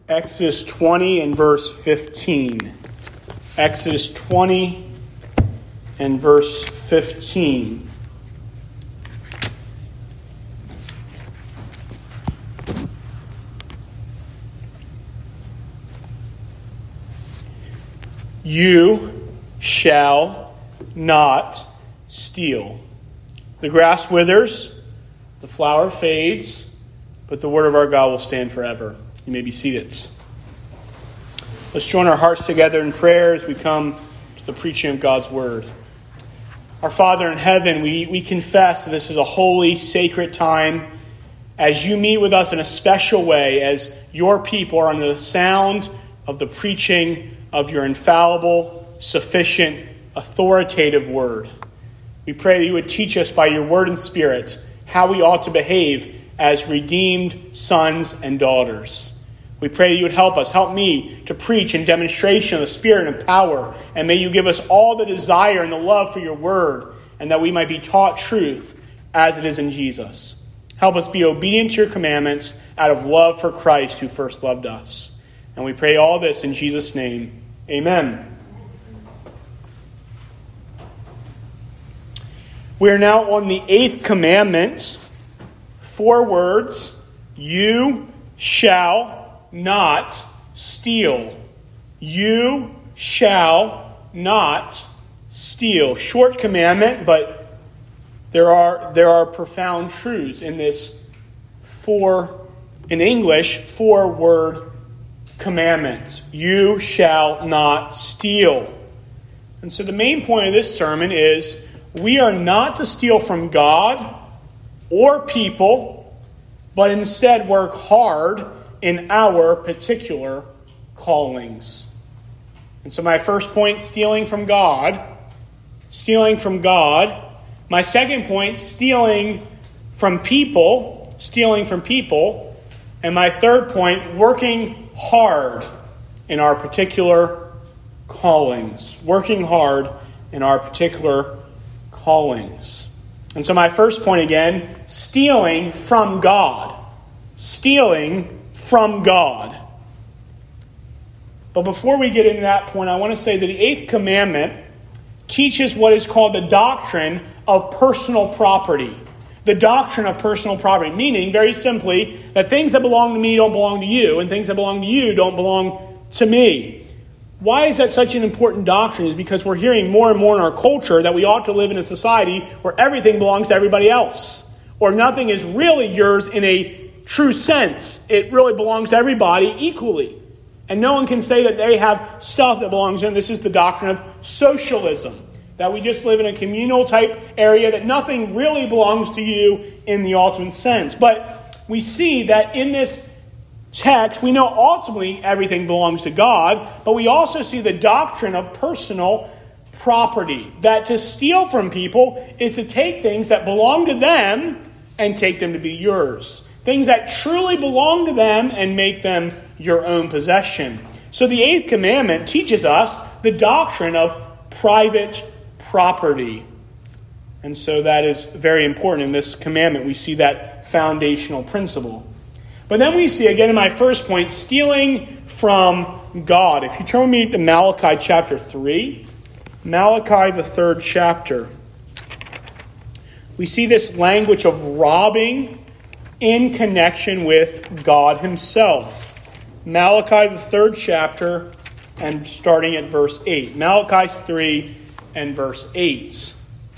Exodus 20 and verse 15. Exodus 20 and verse 15. You shall not steal. The grass withers, the flower fades, but the word of our God will stand forever. You may be seated. Let's join our hearts together in prayer as we come to the preaching of God's word. Our Father in heaven, we confess that this is a holy, sacred time as you meet with us in a special way, as your people are under the sound of the preaching of your infallible, sufficient, authoritative word. We pray that you would teach us by your word and spirit how we ought to behave as redeemed sons and daughters. We pray that you would help me to preach in demonstration of the Spirit and power, and may you give us all the desire and the love for your word, and that we might be taught truth as it is in Jesus. Help us be obedient to your commandments out of love for Christ who first loved us. And we pray all this in Jesus' name. Amen. We are now on the 8th commandment. 4 words. You shall not steal. You shall not steal. Short commandment, but there are profound truths in this in English, 4-word commandment. You shall not steal. And so the main point of this sermon is we are not to steal from God or people, but instead work hard in our particular callings. And so my first point, stealing from God. Stealing from God. My second point, stealing from people. Stealing from people. And my third point, working hard in our particular callings. Working hard in our particular callings. And so my first point again, stealing from God. Stealing from God. But before we get into that point, I want to say that the 8th commandment teaches what is called the doctrine of personal property. The doctrine of personal property, meaning, very simply, that things that belong to me don't belong to you, and things that belong to you don't belong to me. Why is that such an important doctrine? Is because we're hearing more and more in our culture that we ought to live in a society where everything belongs to everybody else, or nothing is really yours in a true sense. It really belongs to everybody equally. And no one can say that they have stuff that belongs to them. This is the doctrine of socialism, that we just live in a communal type area, that nothing really belongs to you in the ultimate sense. But we see that in this text, we know ultimately everything belongs to God, but we also see the doctrine of personal property, that to steal from people is to take things that belong to them and take them to be yours. Things that truly belong to them and make them your own possession. So the 8th commandment teaches us the doctrine of private property. And so that is very important in this commandment. We see that foundational principle. But then we see, again in my first point, stealing from God. If you turn with me to Malachi chapter 3, Malachi the 3rd chapter, we see this language of robbing in connection with God himself. Malachi the 3rd chapter and starting at verse 8. Malachi 3 and verse 8.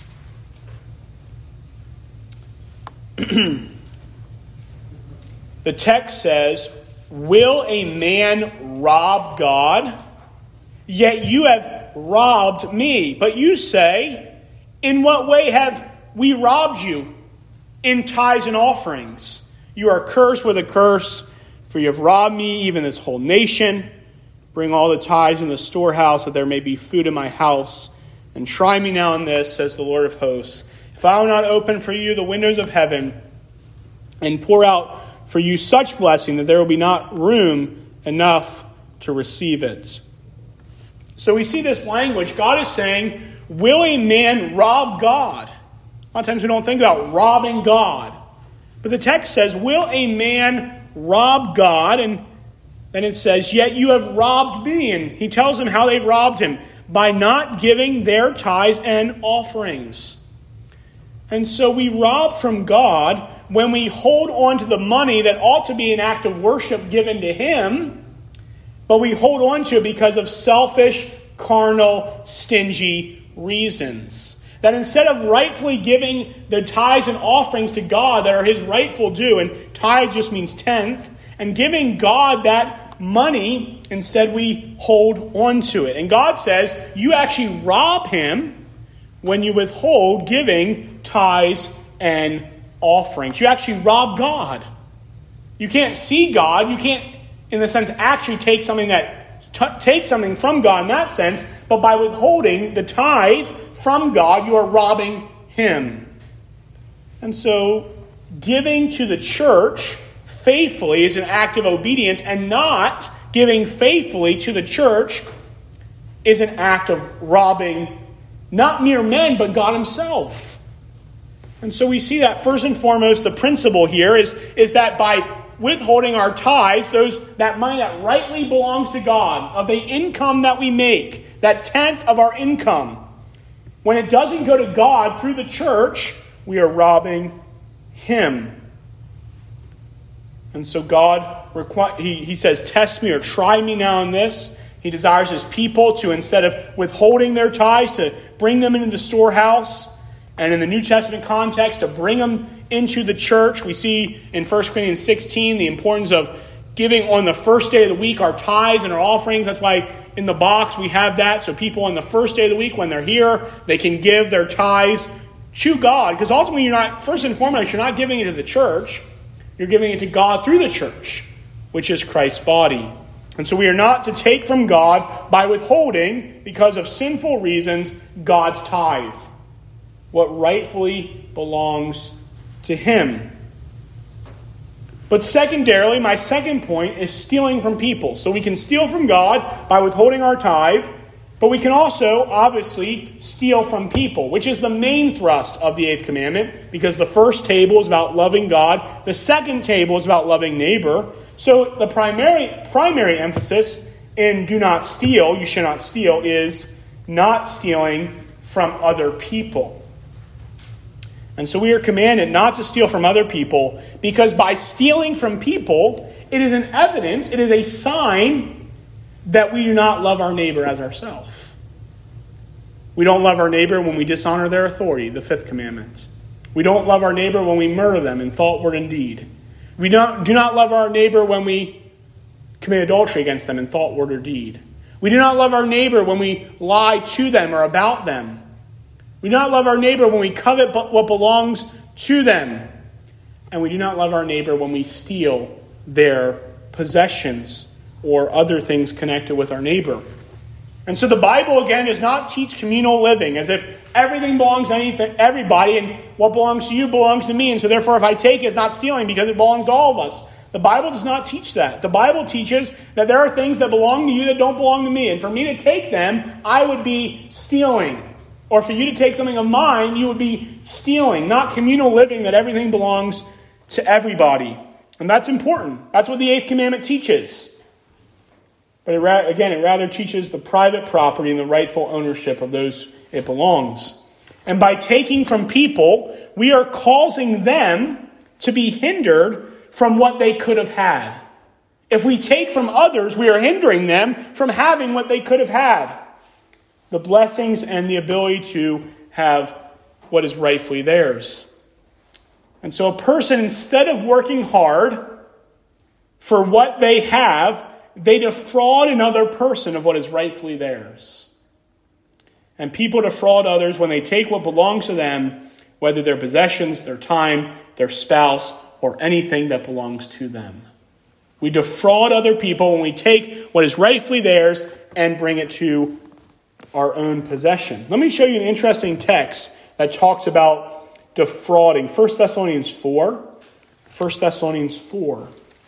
The text says, "Will a man rob God? Yet you have robbed me." But you say, "In what way have we robbed you?" "In tithes and offerings. You are cursed with a curse, for you have robbed me, even this whole nation. Bring all the tithes in the storehouse, that there may be food in my house. And try me now in this, says the Lord of hosts, if I will not open for you the windows of heaven and pour out for you such blessing that there will be not room enough to receive it." So we see this language. God is saying, will a man rob God? A lot of times we don't think about robbing God. But the text says, will a man rob God? And then it says, yet you have robbed me. And he tells them how they've robbed him by not giving their tithes and offerings. And so we rob from God when we hold on to the money that ought to be an act of worship given to him, but we hold on to it because of selfish, carnal, stingy reasons. That instead of rightfully giving the tithes and offerings to God that are his rightful due, and tithe just means tenth, and giving God that money, instead we hold on to it. And God says, you actually rob him when you withhold giving tithes and offerings. You actually rob God. You can't see God. You can't, in the sense, actually take something from God in that sense, but by withholding the tithe from God, you are robbing him. And so, giving to the church faithfully is an act of obedience, and not giving faithfully to the church is an act of robbing not mere men, but God himself. And so we see that first and foremost, the principle here is that by withholding our tithes, that money that rightly belongs to God, of the income that we make, that tenth of our income, when it doesn't go to God through the church, we are robbing him. And so God, he says, test me or try me now in this. He desires his people to, instead of withholding their tithes, to bring them into the storehouse. And in the New Testament context, to bring them into the church. We see in 1 Corinthians 16 the importance of giving on the first day of the week our tithes and our offerings. That's why in the box we have that. So people on the first day of the week, when they're here, they can give their tithes to God. Because ultimately, first and foremost, you're not giving it to the church. You're giving it to God through the church, which is Christ's body. And so we are not to take from God by withholding, because of sinful reasons, God's tithe, what rightfully belongs to him. But secondarily, my second point is stealing from people. So we can steal from God by withholding our tithe, but we can also, obviously, steal from people, which is the main thrust of the eighth commandment, because the first table is about loving God. The second table is about loving neighbor. So the primary emphasis in do not steal, you shall not steal, is not stealing from other people. And so we are commanded not to steal from other people, because by stealing from people, it is an evidence, it is a sign that we do not love our neighbor as ourselves. We don't love our neighbor when we dishonor their authority, the fifth commandment. We don't love our neighbor when we murder them in thought, word, and deed. We do not love our neighbor when we commit adultery against them in thought, word, or deed. We do not love our neighbor when we lie to them or about them. We do not love our neighbor when we covet what belongs to them. And we do not love our neighbor when we steal their possessions or other things connected with our neighbor. And so the Bible, again, does not teach communal living, as if everything belongs to everybody, and what belongs to you belongs to me, and so therefore if I take it, it's not stealing because it belongs to all of us. The Bible does not teach that. The Bible teaches that there are things that belong to you that don't belong to me, and for me to take them, I would be stealing. Or for you to take something of mine, you would be stealing. Not communal living, that everything belongs to everybody. And that's important. That's what the eighth commandment teaches. But it rather teaches the private property and the rightful ownership of those it belongs. And by taking from people, we are causing them to be hindered from what they could have had. If we take from others, we are hindering them from having what they could have had. The blessings and the ability to have what is rightfully theirs. And so a person, instead of working hard for what they have, they defraud another person of what is rightfully theirs. And people defraud others when they take what belongs to them, whether their possessions, their time, their spouse, or anything that belongs to them. We defraud other people when we take what is rightfully theirs and bring it to our own possession. Let me show you an interesting text that talks about defrauding. 1 Thessalonians 4. 1 Thessalonians 4.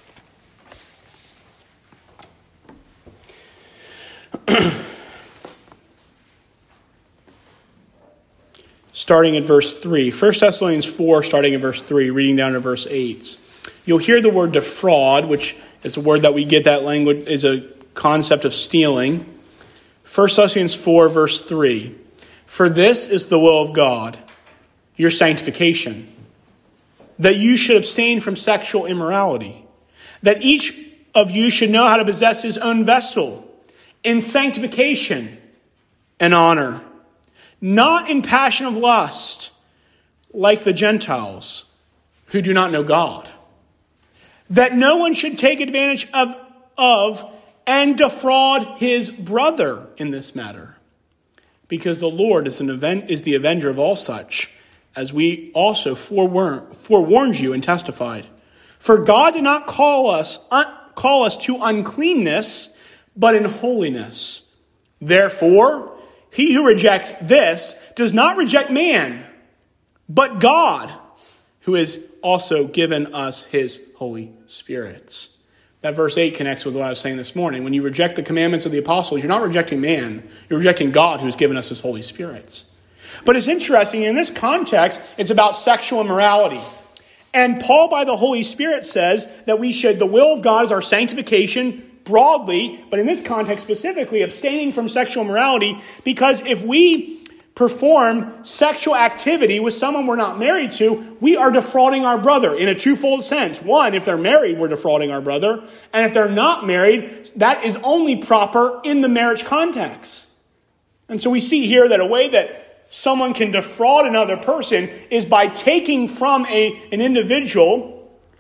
Starting at verse 3. 1 Thessalonians 4, starting at verse 3, reading down to verse 8. You'll hear the word defraud, which It's a word that we get that language is a concept of stealing. 1 Thessalonians 4, verse 3. For this is the will of God, your sanctification, that you should abstain from sexual immorality, that each of you should know how to possess his own vessel in sanctification and honor, not in passion of lust, like the Gentiles who do not know God, that no one should take advantage of and defraud his brother in this matter, because the Lord is the avenger of all such, as we also forewarned you and testified. For God did not call us to uncleanness, but in holiness. Therefore, he who rejects this does not reject man, but God, who has also given us his Holy Spirit. That verse 8 connects with what I was saying this morning. When you reject the commandments of the apostles, you're not rejecting man. You're rejecting God, who's given us his Holy Spirit. But it's interesting, in this context, it's about sexual immorality. And Paul, by the Holy Spirit, says that the will of God is our sanctification broadly, but in this context specifically, abstaining from sexual immorality, because if we perform sexual activity with someone we're not married to, we are defrauding our brother in a twofold sense. One, if they're married, we're defrauding our brother. And if they're not married, that is only proper in the marriage context. And so we see here that a way that someone can defraud another person is by taking from an individual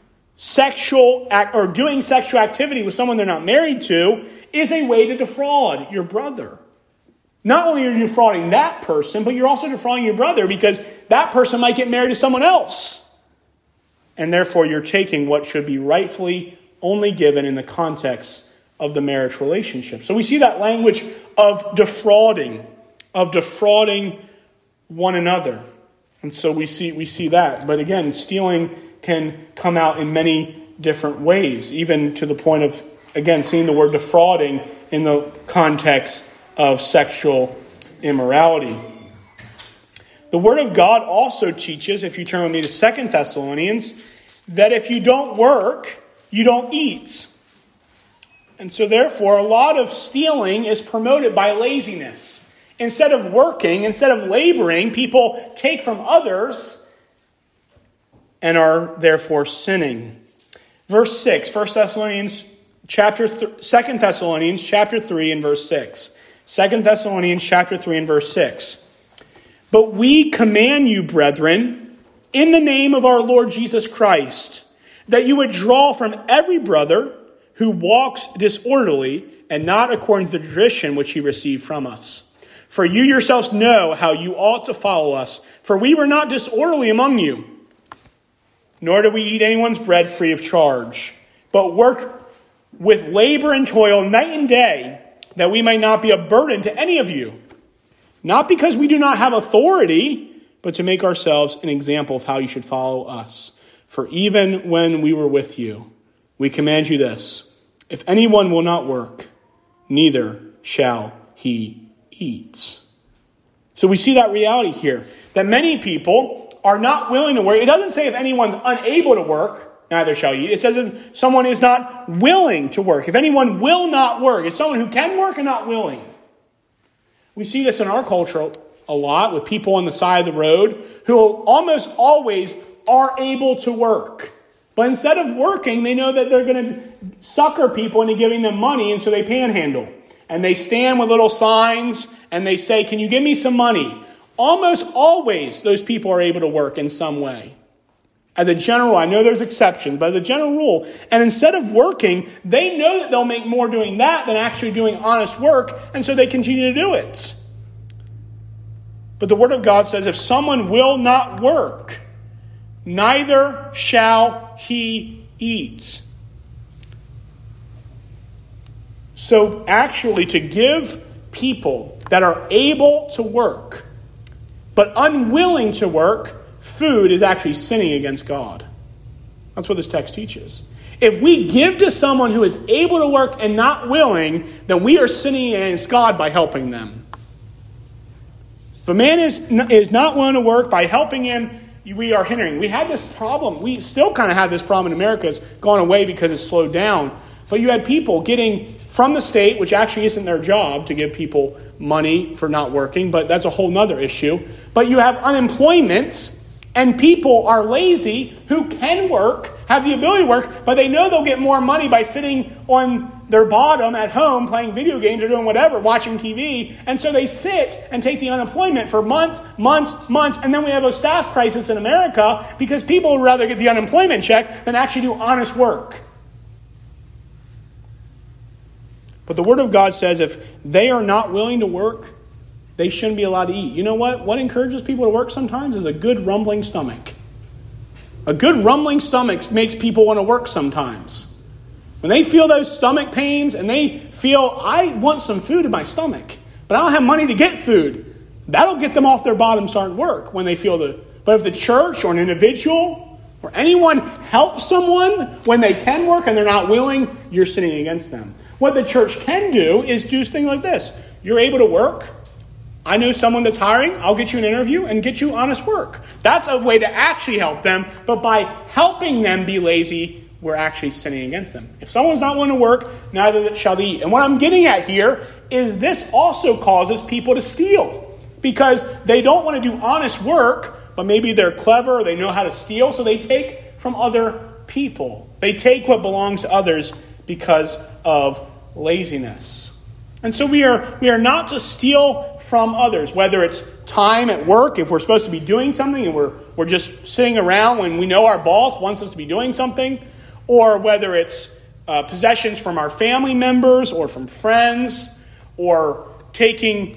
doing sexual activity with someone they're not married to is a way to defraud your brother. Not only are you defrauding that person, but you're also defrauding your brother, because that person might get married to someone else. And therefore, you're taking what should be rightfully only given in the context of the marriage relationship. So we see that language of defrauding one another. And so we see that. But again, stealing can come out in many different ways, even to the point of, again, seeing the word defrauding in the context of sexual immorality. The Word of God also teaches, if you turn with me to 2 Thessalonians, that if you don't work, you don't eat. And so therefore, a lot of stealing is promoted by laziness. Instead of working, instead of laboring, people take from others and are therefore sinning. Verse 6, 2 Thessalonians chapter 3 and verse 6. 2 Thessalonians chapter 3 and verse 6. But we command you, brethren, in the name of our Lord Jesus Christ, that you would draw from every brother who walks disorderly and not according to the tradition which he received from us. For you yourselves know how you ought to follow us. For we were not disorderly among you, nor do we eat anyone's bread free of charge, but work with labor and toil night and day, that we might not be a burden to any of you, not because we do not have authority, but to make ourselves an example of how you should follow us. For even when we were with you, we command you this: if anyone will not work, neither shall he eat. So we see that reality here, that many people are not willing to work. It doesn't say if anyone's unable to work, neither shall you eat. It says if someone is not willing to work. If anyone will not work, it's someone who can work and not willing. We see this in our culture a lot with people on the side of the road who almost always are able to work. But instead of working, they know that they're going to sucker people into giving them money, and so they panhandle. And they stand with little signs and they say, "Can you give me some money?" Almost always those people are able to work in some way. As a general, I know there's exceptions, but as a general rule, and instead of working, they know that they'll make more doing that than actually doing honest work, and so they continue to do it. But the Word of God says if someone will not work, neither shall he eat. So actually, to give people that are able to work, but unwilling to work, food is actually sinning against God. That's what this text teaches. If we give to someone who is able to work and not willing, then we are sinning against God by helping them. If a man is not willing to work, by helping him, we are hindering. We had this problem. We still kind of have this problem in America. It's gone away because it's slowed down. But you had people getting from the state, which actually isn't their job to give people money for not working, but that's a whole nother issue. But you have unemployment, and people are lazy who can work, have the ability to work, but they know they'll get more money by sitting on their bottom at home playing video games or doing whatever, watching TV. And so they sit and take the unemployment for months. And then we have a staff crisis in America because people would rather get the unemployment check than actually do honest work. But the Word of God says if they are not willing to work, they shouldn't be allowed to eat. You know what? What encourages people to work sometimes is a good rumbling stomach. A good rumbling stomach makes people want to work sometimes. When they feel those stomach pains and they feel, I want some food in my stomach, but I don't have money to get food, that'll get them off their bottom, starting work when they feel But if the church or an individual or anyone helps someone when they can work and they're not willing, you're sinning against them. What the church can do is do things like this. You're able to work. I know someone that's hiring. I'll get you an interview and get you honest work. That's a way to actually help them. But by helping them be lazy, we're actually sinning against them. If someone's not willing to work, neither shall they eat. And what I'm getting at here is this also causes people to steal. Because they don't want to do honest work, but maybe they're clever or they know how to steal. So they take from other people. They take what belongs to others because of laziness. And so we are not to steal from others, whether it's time at work, if we're supposed to be doing something and we're just sitting around when we know our boss wants us to be doing something, or whether it's possessions from our family members or from friends, or taking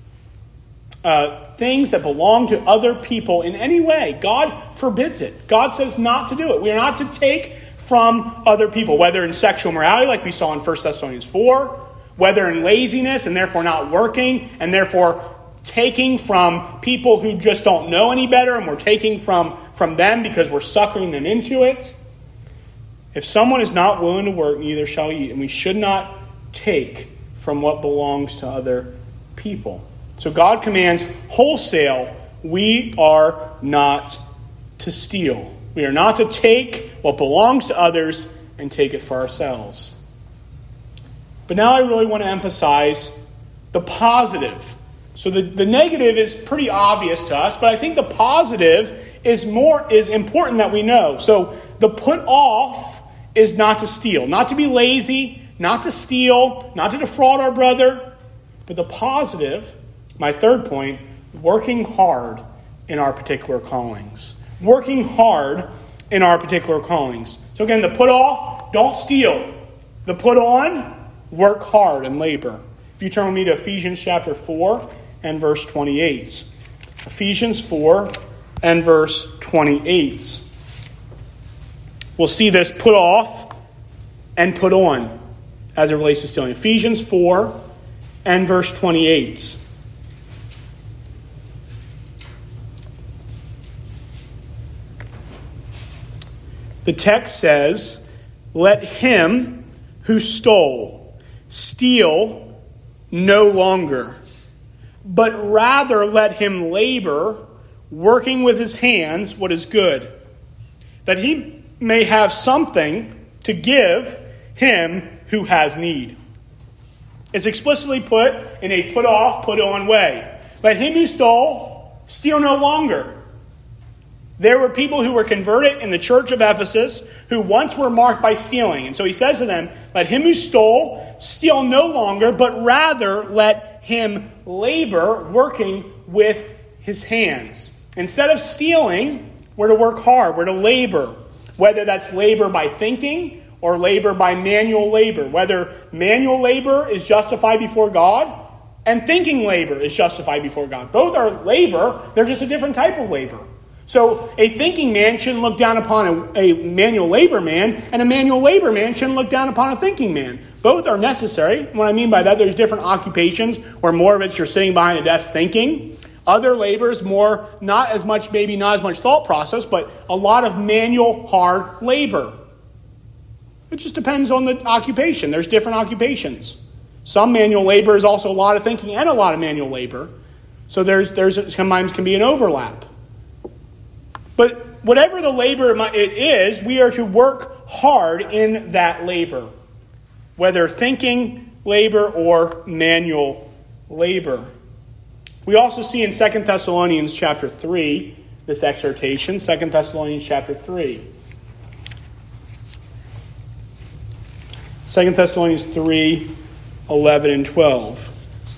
things that belong to other people in any way. God forbids it. God says not to do it. We are not to take from other people, whether in sexual morality, like we saw in 1 Thessalonians 4, whether in laziness and therefore not working, and therefore taking from people who just don't know any better, and we're taking from them because we're suckering them into it. If someone is not willing to work, neither shall he eat. And we should not take from what belongs to other people. So God commands wholesale, we are not to steal. We are not to take what belongs to others and take it for ourselves. But now I really want to emphasize the positive. So the negative is pretty obvious to us, but I think the positive is important that we know. So the put off is not to steal, not to be lazy, not to steal, not to defraud our brother. But the positive, my third point, working hard in our particular callings. Working hard in our particular callings. So again, the put off, don't steal. The put on, work hard and labor. If you turn with me to Ephesians chapter 4 and verse 28. Ephesians 4 and verse 28. We'll see this put off and put on as it relates to stealing. Ephesians 4 and verse 28. The text says, "Let him who stole steal no longer, but rather let him labor, working with his hands what is good, that he may have something to give him who has need." It's explicitly put in a put off, put on way. Let him who stole steal no longer. There were people who were converted in the church of Ephesus who once were marked by stealing. And so he says to them, let him who stole steal no longer, but rather let him labor, working with his hands. Instead of stealing, we're to work hard. We're to labor, whether that's labor by thinking or labor by manual labor. Whether manual labor is justified before God and thinking labor is justified before God. Both are labor. They're just a different type of labor. So a thinking man shouldn't look down upon a manual labor man, and a manual labor man shouldn't look down upon a thinking man. Both are necessary. What I mean by that, there's different occupations where more of it's you're sitting behind a desk thinking. Other labor is more, not as much thought process, but a lot of manual, hard labor. It just depends on the occupation. There's different occupations. Some manual labor is also a lot of thinking and a lot of manual labor. So there's sometimes can be an overlap. But whatever the labor it is, we are to work hard in that labor. whether thinking labor or manual labor. We also see in 2 Thessalonians chapter 3 this exhortation, 2 Thessalonians chapter 3. 2 Thessalonians 3, 11 and 12.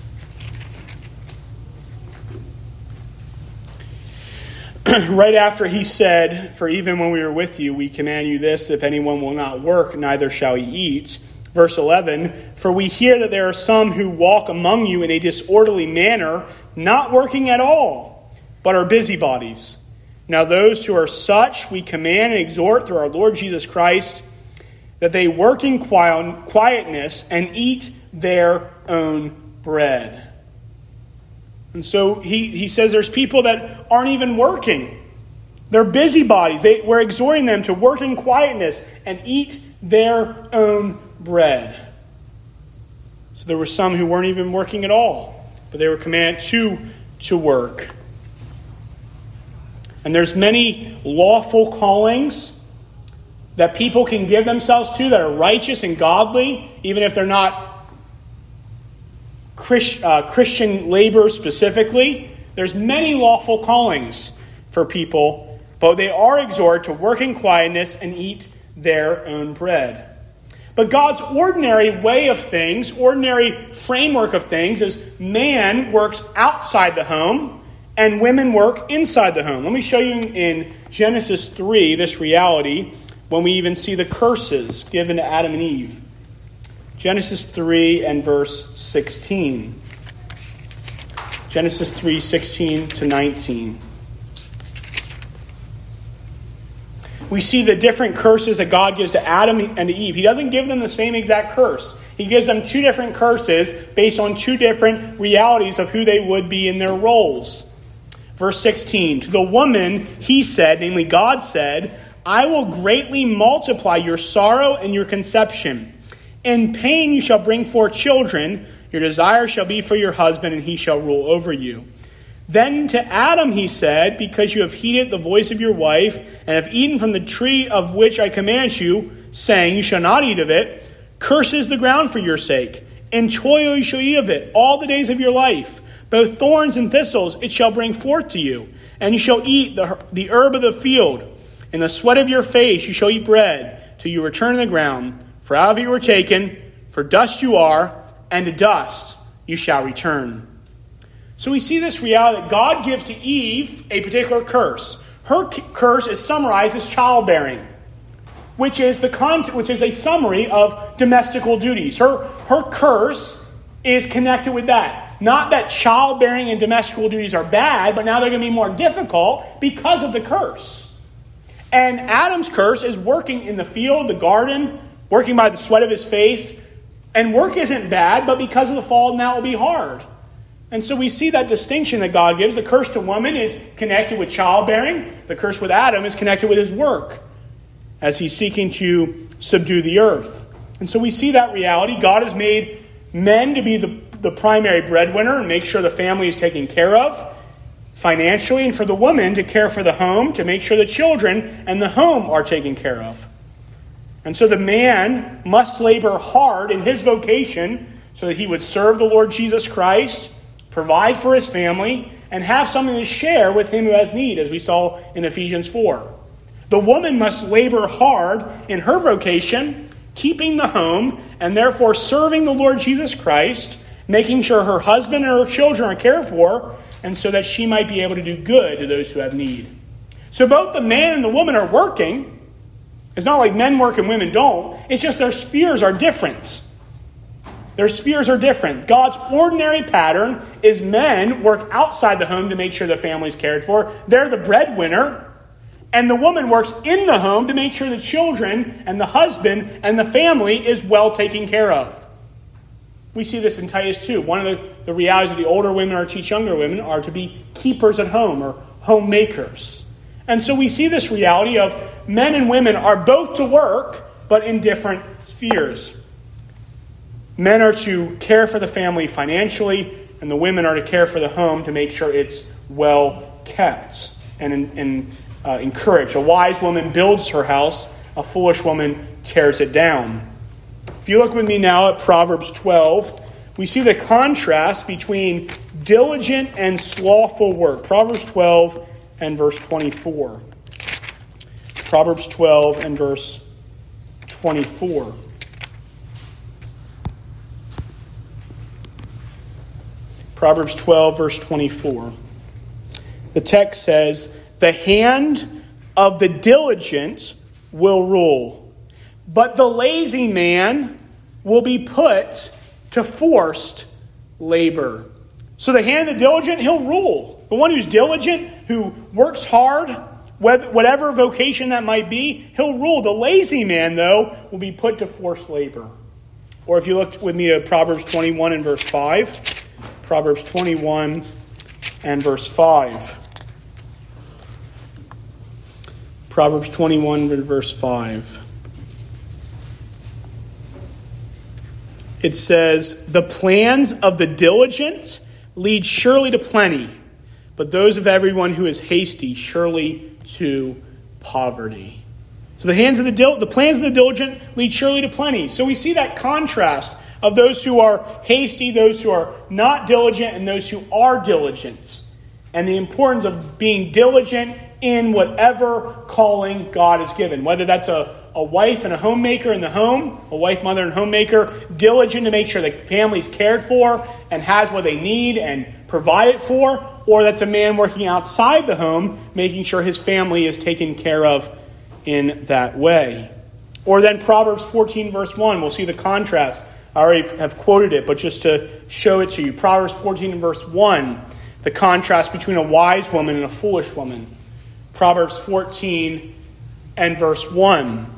Right after he said, "For even when we are with you, we command you this, if anyone will not work, neither shall he eat." Verse 11, "For we hear that there are some who walk among you in a disorderly manner, not working at all, but are busybodies. Now those who are such we command and exhort through our Lord Jesus Christ, that they work in quietness and eat their own bread." And so he says there's people that aren't even working. They're busybodies. We're exhorting them to work in quietness and eat their own bread. So there were some who weren't even working at all, but they were commanded to work. And there's many lawful callings that people can give themselves to that are righteous and godly, even if they're not Christian labor specifically. There's many lawful callings for people, but they are exhorted to work in quietness and eat their own bread. But God's ordinary way of things, ordinary framework of things, is man works outside the home and women work inside the home. Let me show you in Genesis 3 this reality when we even see the curses given to Adam and Eve. Genesis 3 and verse 16. Genesis 3, 16 to 19. We see the different curses that God gives to Adam and to Eve. He doesn't give them the same exact curse. He gives them two different curses based on two different realities of who they would be in their roles. Verse 16, "To the woman he said," namely God said, "I will greatly multiply your sorrow and your conception. In pain you shall bring forth children. Your desire shall be for your husband, and he shall rule over you." Then to Adam he said, "Because you have heeded the voice of your wife, and have eaten from the tree of which I command you, saying, you shall not eat of it, cursed is the ground for your sake. In toil you shall eat of it all the days of your life. Both thorns and thistles it shall bring forth to you. And you shall eat the herb of the field. In the sweat of your face you shall eat bread, till you return to the ground. For out of it you were taken, for dust you are, and to dust you shall return." So we see this reality that God gives to Eve a particular curse. Her curse is summarized as childbearing, which is a summary of domestical duties. Her curse is connected with that. Not that childbearing and domestical duties are bad, but now they're going to be more difficult because of the curse. And Adam's curse is working in the field, the garden, working by the sweat of his face. And work isn't bad, but because of the fall, now it will be hard. And so we see that distinction that God gives. The curse to woman is connected with childbearing. The curse with Adam is connected with his work as he's seeking to subdue the earth. And so we see that reality. God has made men to be the primary breadwinner and make sure the family is taken care of financially, and for the woman to care for the home, to make sure the children and the home are taken care of. And so the man must labor hard in his vocation so that he would serve the Lord Jesus Christ, provide for his family, and have something to share with him who has need, as we saw in Ephesians 4. The woman must labor hard in her vocation, keeping the home, and therefore serving the Lord Jesus Christ, making sure her husband and her children are cared for, and so that she might be able to do good to those who have need. So both the man and the woman are working. It's not like men work and women don't. It's just their spheres are different. Their spheres are different. God's ordinary pattern is men work outside the home to make sure the family's cared for. They're the breadwinner. And the woman works in the home to make sure the children and the husband and the family is well taken care of. We see this in Titus 2. One of the realities of the older women are to teach younger women are to be keepers at home or homemakers. And so we see this reality of men and women are both to work, but in different spheres. Men are to care for the family financially, and the women are to care for the home to make sure it's well kept and encouraged. A wise woman builds her house, a foolish woman tears it down. If you look with me now at Proverbs 12, we see the contrast between diligent and slothful work. Proverbs 12 and verse 24. Proverbs 12 and verse 24. Proverbs 12, verse 24. The text says, "The hand of the diligent will rule, but the lazy man will be put to forced labor." So the hand of the diligent, he'll rule. The one who's diligent, who works hard, whatever vocation that might be, he'll rule. The lazy man, though, will be put to forced labor. Or if you look with me at Proverbs 21 and verse 5. Proverbs 21 and verse 5. Proverbs 21 and verse 5. It says, "The plans of the diligent lead surely to plenty, but those of everyone who is hasty surely to poverty." So the plans of the diligent lead surely to plenty. So we see that contrast of those who are hasty, those who are not diligent, and those who are diligent. And the importance of being diligent in whatever calling God has given. Whether that's a wife and a homemaker in the home, a wife, mother, and homemaker, diligent to make sure the family's cared for and has what they need and provided for, or that's a man working outside the home, making sure his family is taken care of in that way. Or then Proverbs 14, verse 1, we'll see the contrast. I already have quoted it, but just to show it to you. Proverbs 14 and verse 1, the contrast between a wise woman and a foolish woman. Proverbs 14 and verse 1.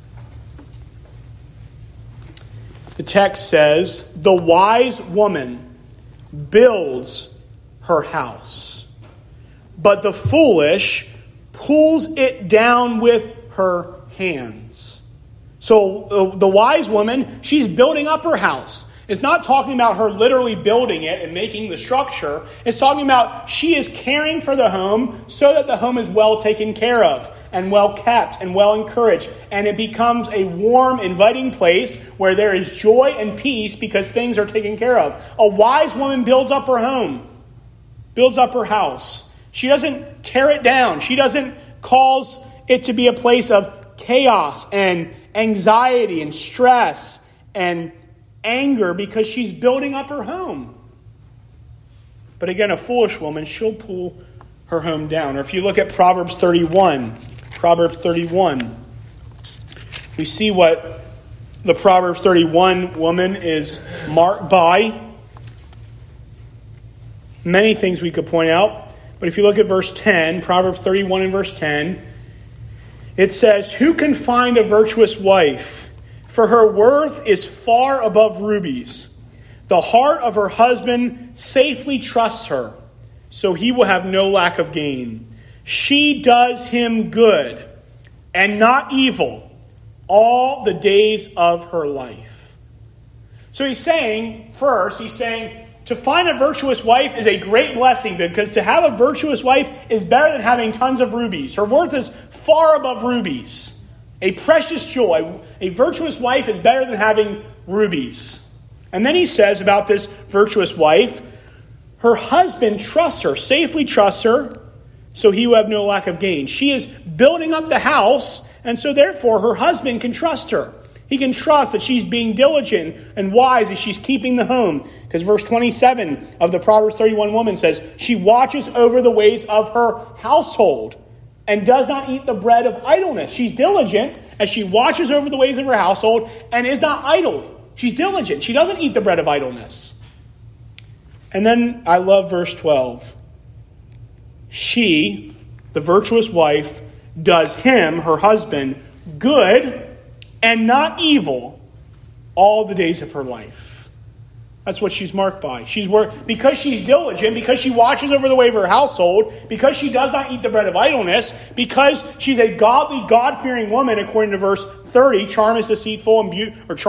The text says, "The wise woman builds her house, but the foolish pulls it down with her hands." So the wise woman, she's building up her house. It's not talking about her literally building it and making the structure. It's talking about she is caring for the home so that the home is well taken care of and well kept and well encouraged. And it becomes a warm, inviting place where there is joy and peace because things are taken care of. A wise woman builds up her home, builds up her house. She doesn't tear it down. She doesn't cause it to be a place of chaos and anxiety and stress and anger because she's building up her home. But again, a foolish woman, she'll pull her home down. Or if you look at Proverbs 31, we see what the Proverbs 31 woman is marked by. Many things we could point out. But if you look at verse 10, Proverbs 31 and verse 10, it says, "Who can find a virtuous wife? For her worth is far above rubies. The heart of her husband safely trusts her, so he will have no lack of gain. She does him good and not evil all the days of her life." So he's saying, to find a virtuous wife is a great blessing, because to have a virtuous wife is better than having tons of rubies. Her worth is far above rubies. A precious jewel. A virtuous wife is better than having rubies. And then he says about this virtuous wife, her husband trusts her, safely trusts her, so he will have no lack of gain. She is building up the house, and so therefore her husband can trust her. He can trust that she's being diligent and wise as she's keeping the home. Because verse 27 of the Proverbs 31 woman says, she watches over the ways of her household and does not eat the bread of idleness. She's diligent as she watches over the ways of her household and is not idle. She's diligent. She doesn't eat the bread of idleness. And then I love verse 12. She, the virtuous wife, does him, her husband, good and not evil all the days of her life. That's what she's marked by. Because she's diligent, because she watches over the way of her household, because she does not eat the bread of idleness, because she's a godly, God-fearing woman, according to verse 30, charm is deceitful and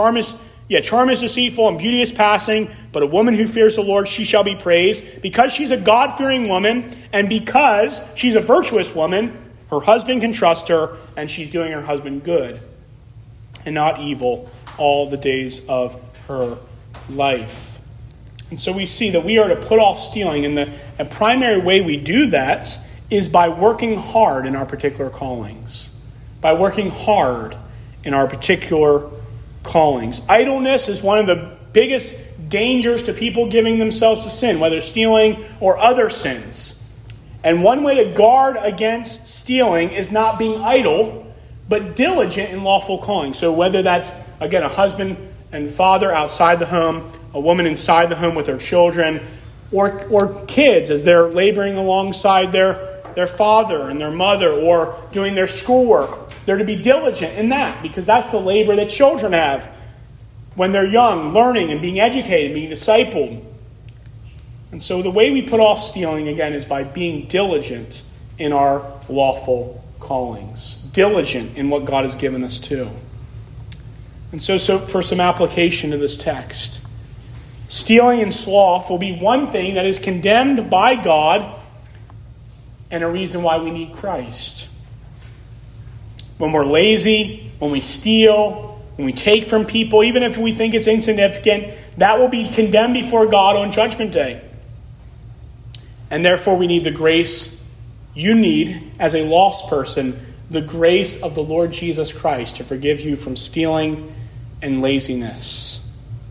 beauty is passing, but a woman who fears the Lord, she shall be praised. Because she's a God-fearing woman, and because she's a virtuous woman, her husband can trust her, and she's doing her husband good and not evil all the days of her life. And so we see that we are to put off stealing, and the primary way we do that is by working hard in our particular callings. By working hard in our particular callings. Idleness is one of the biggest dangers to people giving themselves to sin, whether stealing or other sins. And one way to guard against stealing is not being idle, but diligent in lawful calling. So whether that's, again, a husband and father outside the home, a woman inside the home with their children, or kids as they're laboring alongside their father and their mother, or doing their schoolwork. They're to be diligent in that, because that's the labor that children have when they're young, learning and being educated, being discipled. And so the way we put off stealing, again, is by being diligent in our lawful callings. Diligent in what God has given us to. And so for some application to this text, stealing and sloth will be one thing that is condemned by God and a reason why we need Christ. When we're lazy, when we steal, when we take from people, even if we think it's insignificant, that will be condemned before God on Judgment Day. And therefore we need the grace you need as a lost person, the grace of the Lord Jesus Christ to forgive you from stealing and laziness.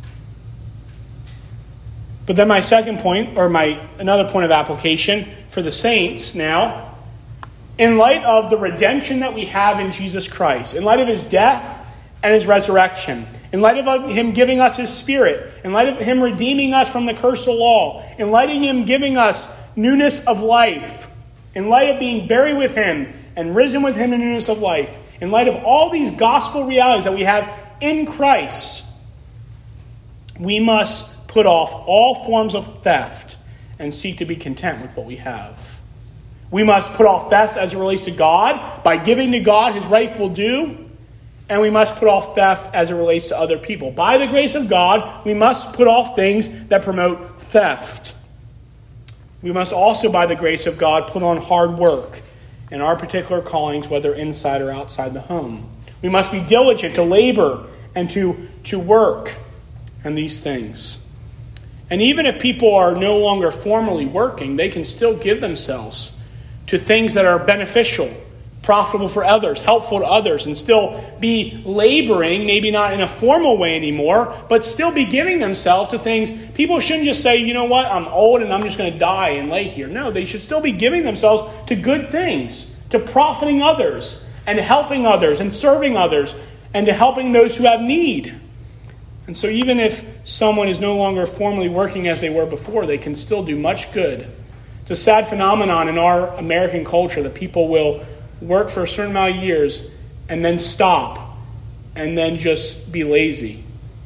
But then my second point, or another point of application for the saints now, in light of the redemption that we have in Jesus Christ, in light of his death and his resurrection, in light of him giving us his Spirit, in light of him redeeming us from the curse of the law, in light of him giving us newness of life, in light of being buried with him and risen with him in newness of life, in light of all these gospel realities that we have in Christ, we must put off all forms of theft and seek to be content with what we have. We must put off theft as it relates to God by giving to God his rightful due, and we must put off theft as it relates to other people. By the grace of God, we must put off things that promote theft. We must also, by the grace of God, put on hard work in our particular callings, whether inside or outside the home. We must be diligent to labor and to work and these things. And even if people are no longer formally working, they can still give themselves to things that are beneficial, profitable for others, helpful to others, and still be laboring, maybe not in a formal way anymore, but still be giving themselves to things. People shouldn't just say, you know what, I'm old and I'm just going to die and lay here. No, they should still be giving themselves to good things, to profiting others and helping others and serving others and to helping those who have need. And so even if someone is no longer formally working as they were before, they can still do much good. It's a sad phenomenon in our American culture that people will work for a certain amount of years and then stop and then just be lazy.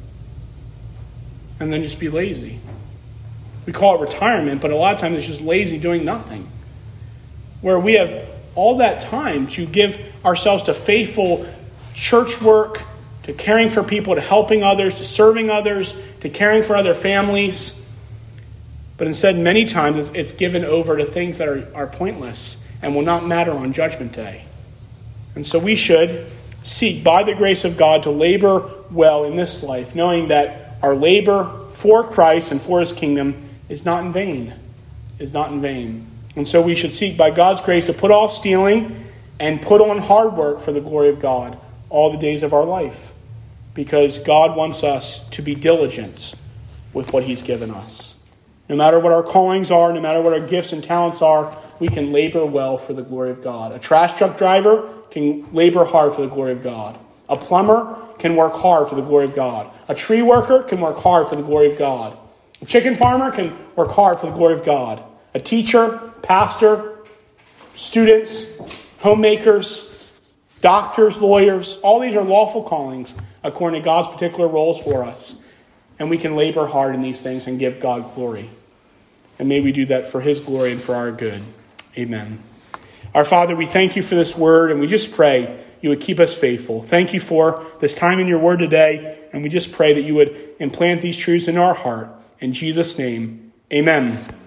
And then just be lazy. We call it retirement, but a lot of times it's just lazy doing nothing. Where we have all that time to give ourselves to faithful church work, to caring for people, to helping others, to serving others, to caring for other families. But instead, many times it's given over to things that are pointless and will not matter on Judgment Day. And so we should seek, by the grace of God, to labor well in this life, knowing that our labor for Christ and for his kingdom is not in vain. Is not in vain. And so we should seek, by God's grace, to put off stealing and put on hard work for the glory of God all the days of our life. Because God wants us to be diligent with what he's given us. No matter what our callings are, no matter what our gifts and talents are, we can labor well for the glory of God. A trash truck driver can labor hard for the glory of God. A plumber can work hard for the glory of God. A tree worker can work hard for the glory of God. A chicken farmer can work hard for the glory of God. A teacher, pastor, students, homemakers, doctors, lawyers, all these are lawful callings according to God's particular roles for us. And we can labor hard in these things and give God glory. And may we do that for his glory and for our good. Amen. Our Father, we thank you for this word, and we just pray you would keep us faithful. Thank you for this time in your word today, and we just pray that you would implant these truths in our heart. In Jesus' name, amen.